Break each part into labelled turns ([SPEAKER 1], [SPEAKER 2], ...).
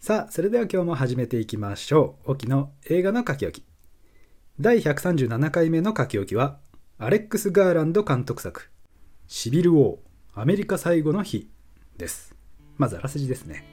[SPEAKER 1] さあ、それでは今日も始めていきましょう。沖の映画の書き置き。第137回目の書き置きは、アレックス・ガーランド監督作、シビル・ウォー、アメリカ最後の日です。まずあらすじですね。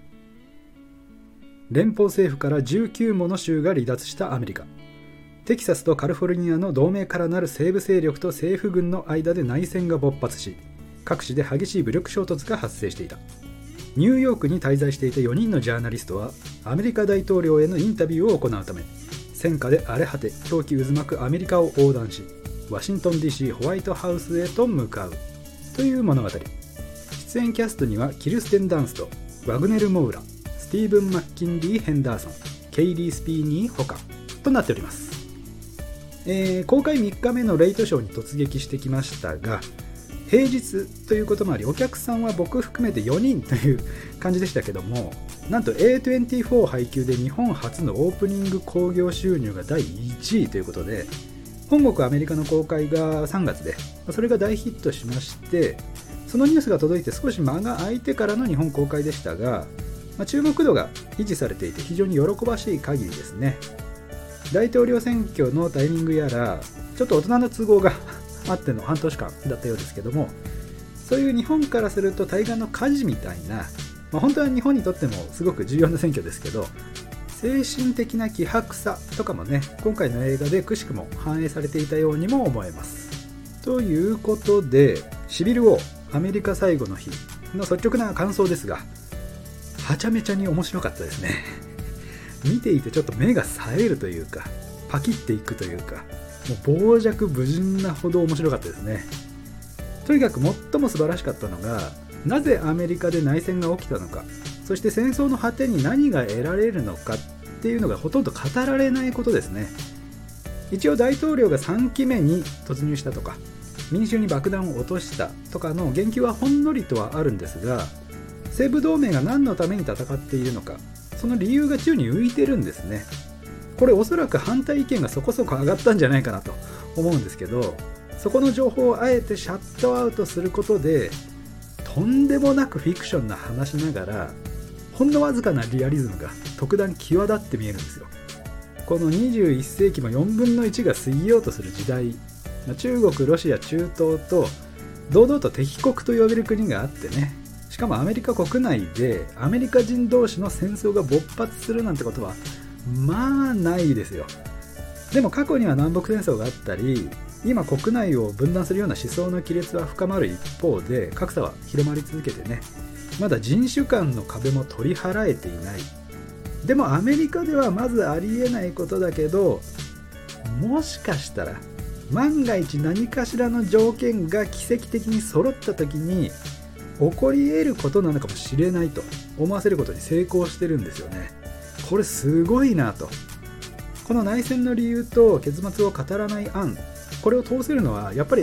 [SPEAKER 1] 連邦政府から19もの州が離脱したアメリカ。テキサスとカリフォルニアの同盟からなる西部勢力と政府軍の間で内戦が勃発し、各地で激しい武力衝突が発生していた。ニューヨークに滞在していた4人のジャーナリストはアメリカ大統領へのインタビューを行うため、戦火で荒れ果て狂気渦巻くアメリカを横断し、ワシントン DC ホワイトハウスへと向かうという物語。出演キャストにはキルステン・ダンスト、ワグネル・モウラ、スティーブン・マッキンリー・ヘンダーソン、ケイリー・スピーニー他となっております。公開3日目のレイトショーに突撃してきましたが、平日ということもあり、お客さんは僕含めて4人という感じでしたけども、なんと A24 配給で日本初のオープニング興行収入が第1位ということで、本国アメリカの公開が3月で、それが大ヒットしまして、そのニュースが届いて少し間が空いてからの日本公開でしたが、注目度が維持されていて非常に喜ばしい限りですね。大統領選挙のタイミングやら、ちょっと大人の都合があっての半年間だったようですけども、そういう日本からすると対岸の火事みたいな、本当は日本にとってもすごく重要な選挙ですけど、精神的な希薄さとかもね、今回の映画でくしくも反映されていたようにも思えます。ということで、シビル・ウォー、アメリカ最後の日の率直な感想ですが、はちゃめちゃに面白かったですね。見ていてちょっと目が冴えるというか、パキっていくというか、もう傍若無人なほど面白かったですね。とにかく最も素晴らしかったのが、なぜアメリカで内戦が起きたのか、そして戦争の果てに何が得られるのかっていうのがほとんど語られないことですね。一応大統領が3期目に突入したとか、民衆に爆弾を落としたとかの言及はほんのりとはあるんですが、西部同盟が何のために戦っているのか、その理由が宙に浮いてるんですね。これおそらく反対意見がそこそこ上がったんじゃないかなと思うんですけど、そこの情報をあえてシャットアウトすることで、とんでもなくフィクションな話ながら、ほんのわずかなリアリズムが特段際立って見えるんですよ。この21世紀も4分の1が過ぎようとする時代、中国、ロシア、中東と堂々と敵国と呼べる国があってね、しかもアメリカ国内でアメリカ人同士の戦争が勃発するなんてことはまあないですよ。でも過去には南北戦争があったり、今国内を分断するような思想の亀裂は深まる一方で、格差は広まり続けてね、まだ人種間の壁も取り払えていない。でもアメリカではまずありえないことだけど、もしかしたら万が一何かしらの条件が奇跡的に揃った時に起こり得ることなのかもしれないと思わせることに成功してるんですよね。これすごいなと。この内戦の理由と結末を語らない案、これを通せるのはやっぱり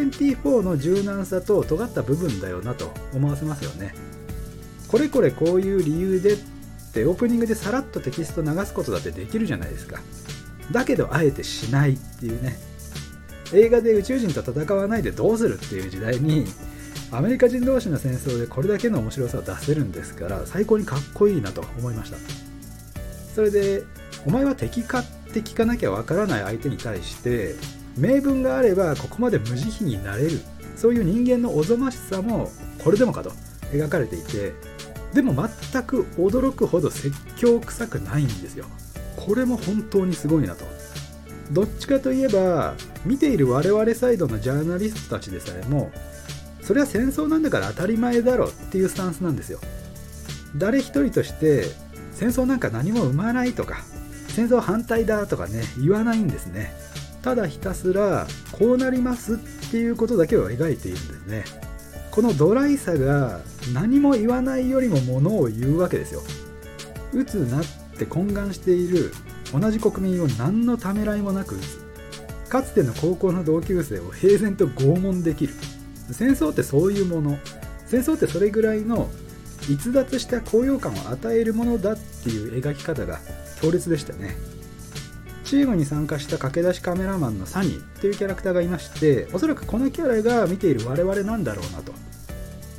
[SPEAKER 1] A24 の柔軟さと尖った部分だよなと思わせますよね。これこれこういう理由でってオープニングでさらっとテキスト流すことだってできるじゃないですか。だけどあえてしないっていうね。映画で宇宙人と戦わないでどうするっていう時代に、アメリカ人同士の戦争でこれだけの面白さを出せるんですから、最高にかっこいいなと思いました。それで、お前は敵かって聞かなきゃわからない相手に対して名分があればここまで無慈悲になれる、そういう人間のおぞましさもこれでもかと描かれていて、でも全く驚くほど説教臭くないんですよ。これも本当にすごいなと。どっちかといえば見ている我々サイドのジャーナリストたちでさえも、それは戦争なんだから当たり前だろっていうスタンスなんですよ。誰一人として戦争なんか何も生まないとか、戦争反対だとかね、言わないんですね。ただひたすらこうなりますっていうことだけを描いているんですね。このドライさが何も言わないよりもものを言うわけですよ。鬱なって懇願している同じ国民を何のためらいもなく撃つ。かつての高校の同級生を平然と拷問できる。戦争ってそういうもの。戦争ってそれぐらいの逸脱した高揚感を与えるものだっていう描き方が強烈でしたね。チームに参加した駆け出しカメラマンのサニーというキャラクターがいまして、おそらくこのキャラが見ている我々なんだろうなと。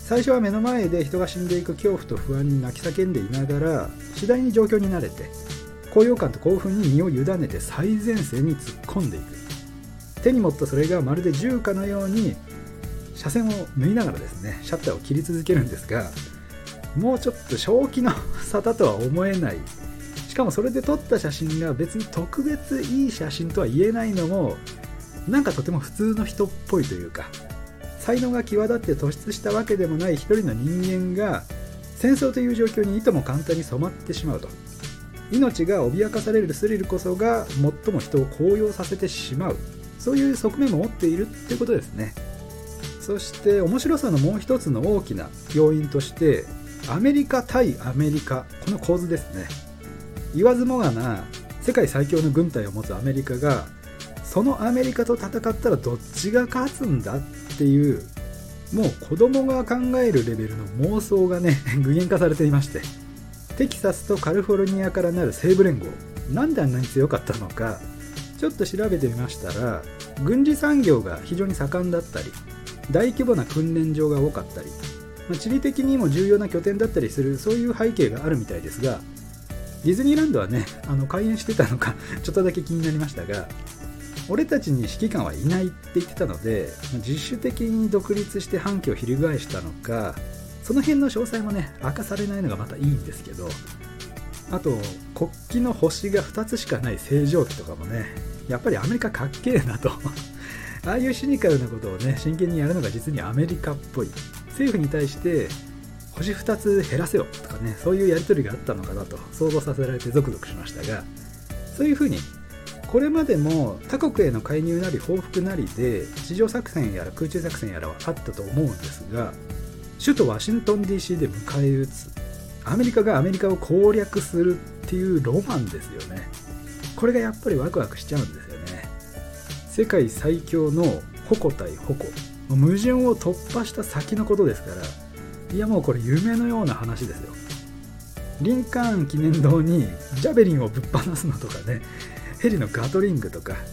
[SPEAKER 1] 最初は目の前で人が死んでいく恐怖と不安に泣き叫んでいながら、次第に状況に慣れて高揚感と興奮に身を委ねて最前線に突っ込んでいく。手に持ったそれがまるで銃かのように車線を縫いながらですね、シャッターを切り続けるんですが、もうちょっと正気の沙汰とは思えない。しかもそれで撮った写真が別に特別いい写真とは言えないのも、なんかとても普通の人っぽいというか、才能が際立って突出したわけでもない一人の人間が戦争という状況にいとも簡単に染まってしまうと。命が脅かされるスリルこそが最も人を高揚させてしまう、そういう側面も持っているっていうことですね。そして面白さのもう一つの大きな要因として、アメリカ対アメリカ、この構図ですね。言わずもがな世界最強の軍隊を持つアメリカが、そのアメリカと戦ったらどっちが勝つんだっていう、もう子供が考えるレベルの妄想がね具現化されていまして、テキサスとカリフォルニアからなる西部連合、なんであんなに強かったのかちょっと調べてみましたら、軍事産業が非常に盛んだったり、大規模な訓練場が多かったり、地理的にも重要な拠点だったりする、そういう背景があるみたいですが、ディズニーランドはね開園してたのかちょっとだけ気になりましたが、俺たちに指揮官はいないって言ってたので、自主的に独立して反旗を翻したのか、その辺の詳細もね明かされないのがまたいいんですけど、あと国旗の星が2つしかない星条旗とかもね、やっぱりアメリカかっけえなとああいうシニカルなことをね真剣にやるのが実にアメリカっぽい。政府に対して星2つ減らせよとかね、そういうやり取りがあったのかなと想像させられてゾクゾクしましたが、そういうふうにこれまでも他国への介入なり報復なりで地上作戦やら空中作戦やらはあったと思うんですが、首都ワシントン DC で迎え撃つアメリカがアメリカを攻略するっていうロマンですよね。これがやっぱりワクワクしちゃうんですよね。世界最強の矛対矛、矛盾を突破した先のことですから、いやもうこれ夢のような話ですよ。リンカーン記念堂にジャベリンをぶっ放すのとかね、ヘリのガトリングとか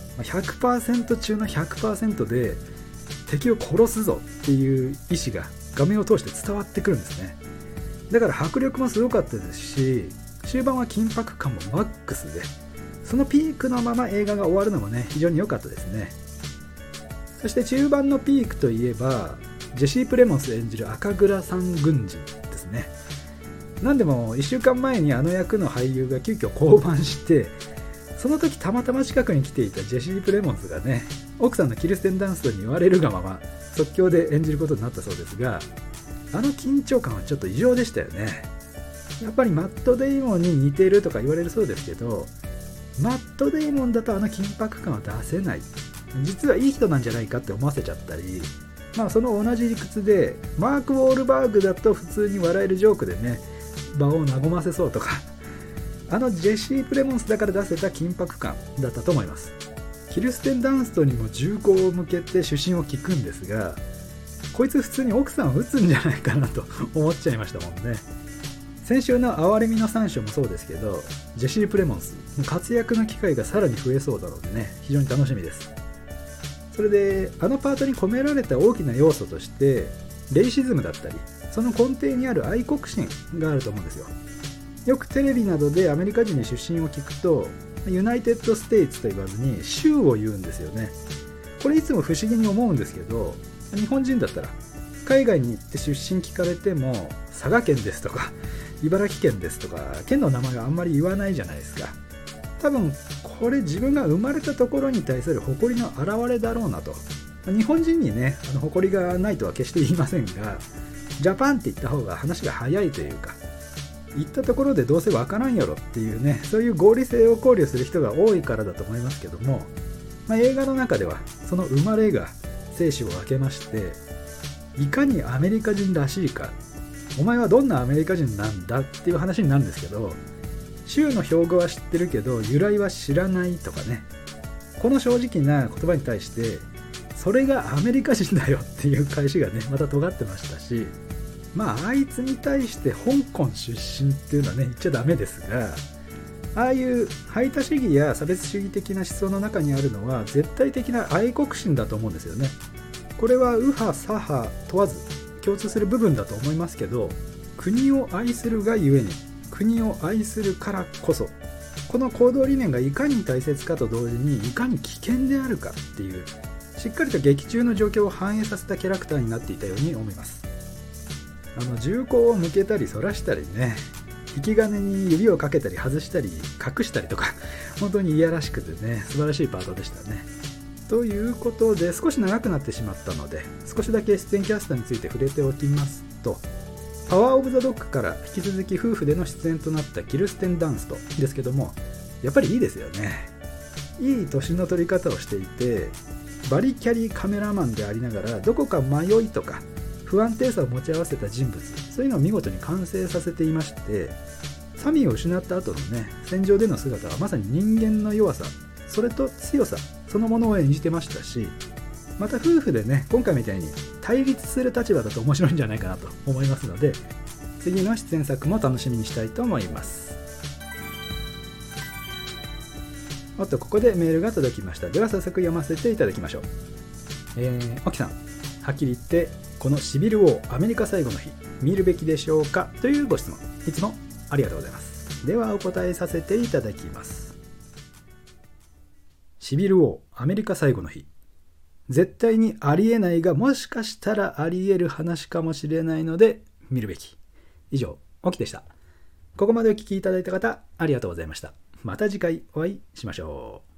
[SPEAKER 1] 100% 中の 100% で敵を殺すぞっていう意思が画面を通して伝わってくるんですね。だから迫力もすごかったですし、終盤は緊迫感もマックスで、そのピークのまま映画が終わるのもね非常に良かったですね。そして中盤のピークといえば、ジェシー・プレモンス演じる赤倉さん軍人ですね。なんでも1週間前にあの役の俳優が急遽降板して、その時たまたま近くに来ていたジェシー・プレモンスがね、奥さんのキルステン・ダンストに言われるがまま即興で演じることになったそうですが、あの緊張感はちょっと異常でしたよね。やっぱりマット・デイモンに似てるとか言われるそうですけど、マット・デイモンだとあの緊迫感は出せない、実はいい人なんじゃないかって思わせちゃったり、その同じ理屈でマーク・ウォールバーグだと普通に笑えるジョークでね場を和ませそうとか、あのジェシー・プレモンスだから出せた緊迫感だったと思います。キルステン・ダンストにも銃口を向けて主審を聞くんですが、こいつ普通に奥さんを撃つんじゃないかなと思っちゃいましたもんね。先週の哀れみの三章もそうですけど、ジェシー・プレモンス活躍の機会がさらに増えそうなのでね、非常に楽しみです。それであのパートに込められた大きな要素としてレイシズムだったり、その根底にある愛国心があると思うんですよ。よくテレビなどでアメリカ人に出身を聞くと、ユナイテッド・ステイツと言わずに州を言うんですよね。これいつも不思議に思うんですけど、日本人だったら海外に行って出身聞かれても佐賀県ですとか茨城県ですとか県の名前はあんまり言わないじゃないですか。多分これ自分が生まれたところに対する誇りの表れだろうなと。日本人にね誇りがないとは決して言いませんが、ジャパンって言った方が話が早いというか、言ったところでどうせわからんやろっていうね、そういう合理性を考慮する人が多いからだと思いますけども、映画の中ではその生まれが生死を分けまして、いかにアメリカ人らしいか、お前はどんなアメリカ人なんだっていう話になるんですけど、州の標語は知ってるけど由来は知らないとかね、この正直な言葉に対してそれがアメリカ人だよっていう返しがねまた尖ってましたし、あいつに対して香港出身っていうのはね言っちゃダメですが、ああいう排他主義や差別主義的な思想の中にあるのは絶対的な愛国心だと思うんですよね。これは右派左派問わず共通する部分だと思いますけど、国を愛するがゆえに国を愛するからこそ、この行動理念がいかに大切かと同時にいかに危険であるかっていう、しっかりと劇中の状況を反映させたキャラクターになっていたように思います。銃口を向けたり反らしたりね、引き金に指をかけたり外したり隠したりとか、本当にいやらしくてね、素晴らしいパートでしたね。ということで、少し長くなってしまったので、少しだけ出演キャスターについて触れておきますと、パワーオブザドッグから引き続き夫婦での出演となったキルステン・ダンストですけども、やっぱりいいですよね。いい年の取り方をしていて、バリキャリカメラマンでありながら、どこか迷いとか不安定さを持ち合わせた人物、そういうのを見事に完成させていまして、サミーを失った後のね、戦場での姿はまさに人間の弱さ、それと強さそのものを演じてましたし、また夫婦でね、今回みたいに対立する立場だと面白いんじゃないかなと思いますので、次の出演作も楽しみにしたいと思います。おっと、ここでメールが届きました。では早速読ませていただきましょう。沖さん、はっきり言ってこのシビル王アメリカ最後の日見るべきでしょうかというご質問、いつもありがとうございます。ではお答えさせていただきます。シビル王アメリカ最後の日、絶対にありえないが、もしかしたらありえる話かもしれないので見るべき。以上、沖でした。ここまでお聞きいただいた方、ありがとうございました。また次回お会いしましょう。